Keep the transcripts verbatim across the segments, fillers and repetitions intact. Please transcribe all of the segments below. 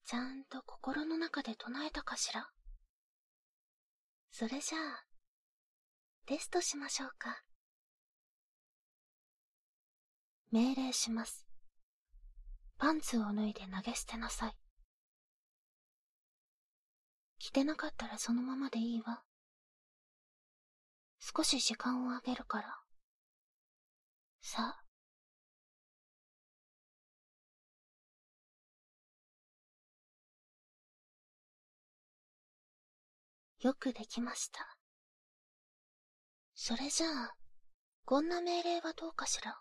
ちゃんと心の中で唱えたかしら。それじゃあ、テストしましょうか。命令します。パンツを脱いで投げ捨てなさい。着てなかったらそのままでいいわ。少し時間をあげるから。さあ。よくできました。それじゃあ、こんな命令はどうかしら。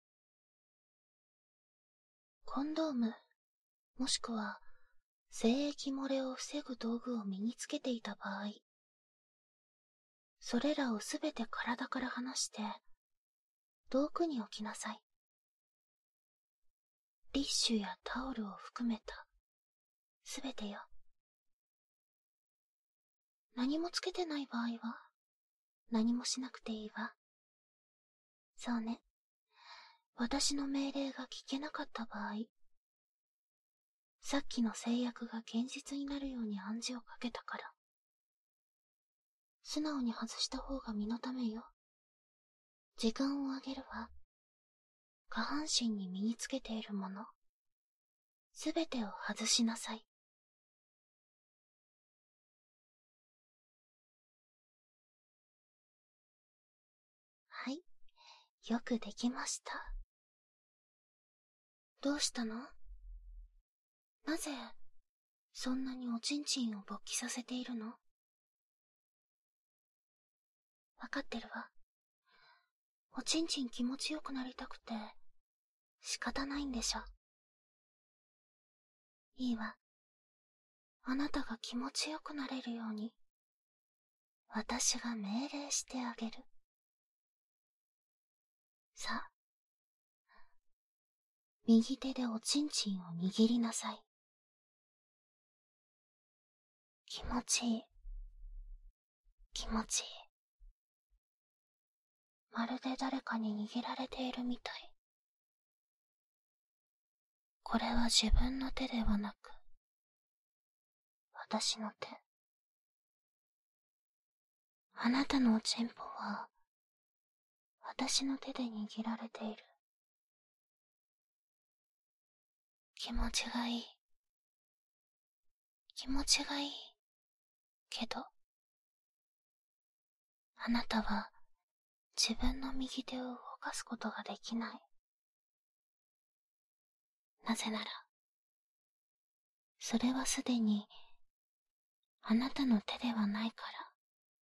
コンドーム、もしくは、精液漏れを防ぐ道具を身につけていた場合、それらをすべて体から離して、遠くに置きなさい。ティッシュやタオルを含めた、すべてよ。何もつけてない場合は、何もしなくていいわ。そうね。私の命令が聞けなかった場合、さっきの制約が現実になるように暗示をかけたから。素直に外した方が身のためよ。時間をあげるわ。下半身に身につけているもの、すべてを外しなさい。はい、よくできました。どうしたの？なぜ、そんなにおちんちんを勃起させているの？わかってるわ。おちんちん気持ちよくなりたくて、仕方ないんでしょ。いいわ。あなたが気持ちよくなれるように、私が命令してあげる。さあ、右手でおちんちんを握りなさい。気持ちいい。気持ちいい。まるで誰かに握られているみたい。これは自分の手ではなく、私の手。あなたのおちんぽは、私の手で握られている。気持ちがいい。気持ちがいい。けど、あなたは自分の右手を動かすことができない。なぜなら、それはすでにあなたの手ではないから。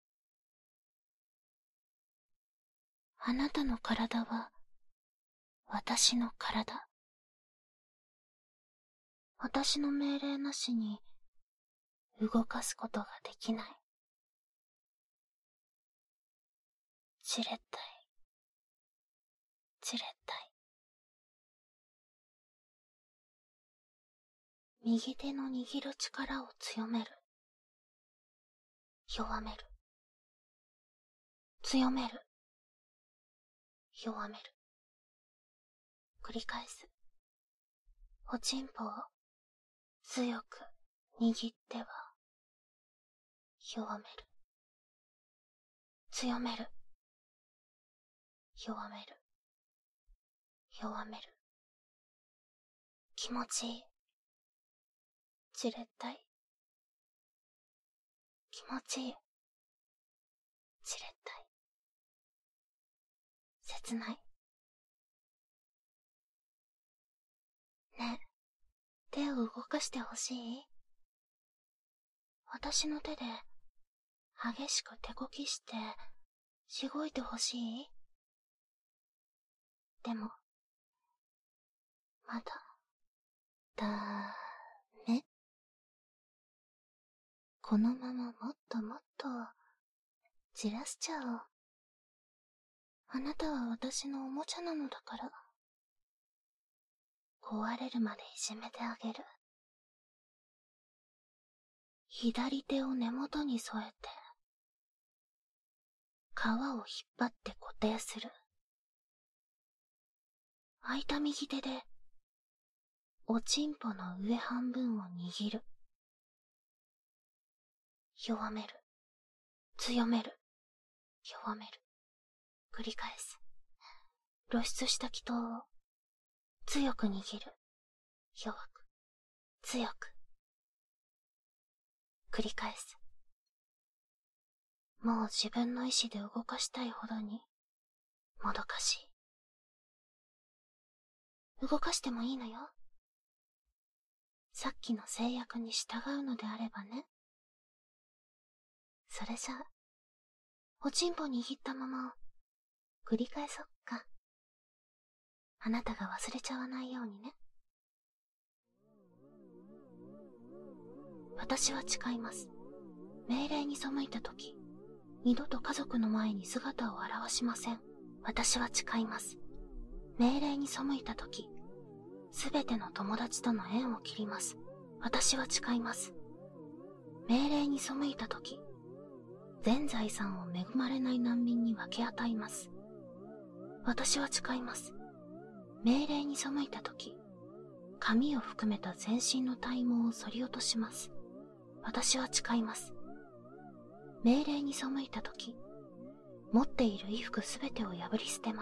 あなたの体は私の体。私の命令なしに動かすことができない。じれったい。じれったい。右手の握る力を強める。弱める。強める。弱める。繰り返す。おちんぽを強く握っては弱める。強める。弱める。弱める。気持ちいい。じれったい。気持ちいい。じれったい。切ない。ねえ、手を動かしてほしい？私の手で激しく手こきしてしごいてほしい？でも、まだ、だーめ。このままもっともっとじらしちゃおう。あなたは私のおもちゃなのだから。壊れるまでいじめてあげる。左手を根元に添えて、皮を引っ張って固定する。空いた右手で、 おちんぽの上半分を握る。弱める。強める。弱める。繰り返す。露出した気筒を強く握る。弱く。強く。繰り返す。もう自分の意志で動かしたいほどにもどかしい。動かしてもいいのよ。さっきの制約に従うのであればね。それじゃあ、おちんぽ握ったままを繰り返そっか。あなたが忘れちゃわないようにね。私は誓います。命令に背いたとき、二度と家族の前に姿を現しません。私は誓います。命令に背いたとき、すべての友達との縁を切ります。私は誓います。命令に背いたとき、全財産を恵まれない難民に分け与えます。私は誓います。命令に背いたとき、髪を含めた全身の体毛を剃り落とします。私は誓います。命令に背いたとき、持っている衣服すべてを破り捨てます。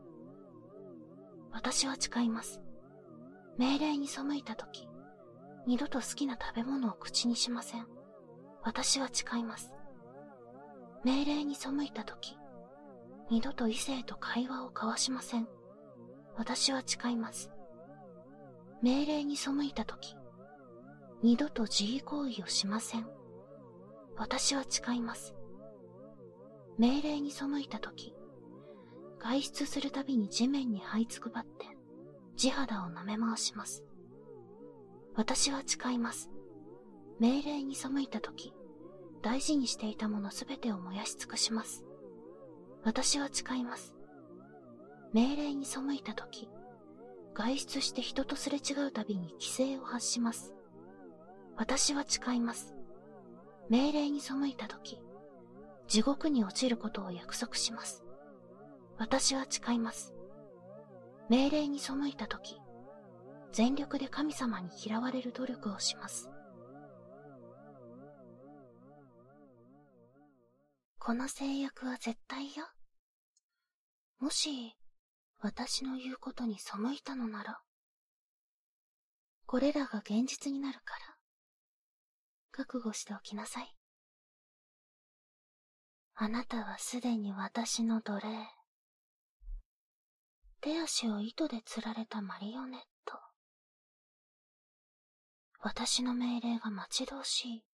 私は誓います。命令に背いたとき、二度と好きな食べ物を口にしません。私は誓います。命令に背いたとき、二度と異性と会話を交わしません。私は誓います。命令に背いたとき、二度と自慰行為をしません。私は誓います。命令に背いたとき、外出するたびに地面に這いつくばって地肌を舐め回します。私は誓います。命令に背いたとき、大事にしていたものすべてを燃やし尽くします。私は誓います。命令に背いたとき、外出して人とすれ違うたびに規制を発します。私は誓います。命令に背いたとき、地獄に落ちることを約束します。私は誓います。命令に背いたとき、全力で神様に嫌われる努力をします。この制約は絶対よ。もし、私の言うことに背いたのなら、これらが現実になるから、覚悟しておきなさい。あなたはすでに私の奴隷。手足を糸で吊られたマリオネット。私の命令が待ち遠しい。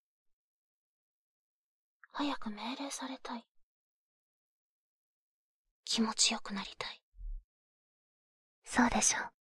早く命令されたい。気持ちよくなりたい。そうでしょう。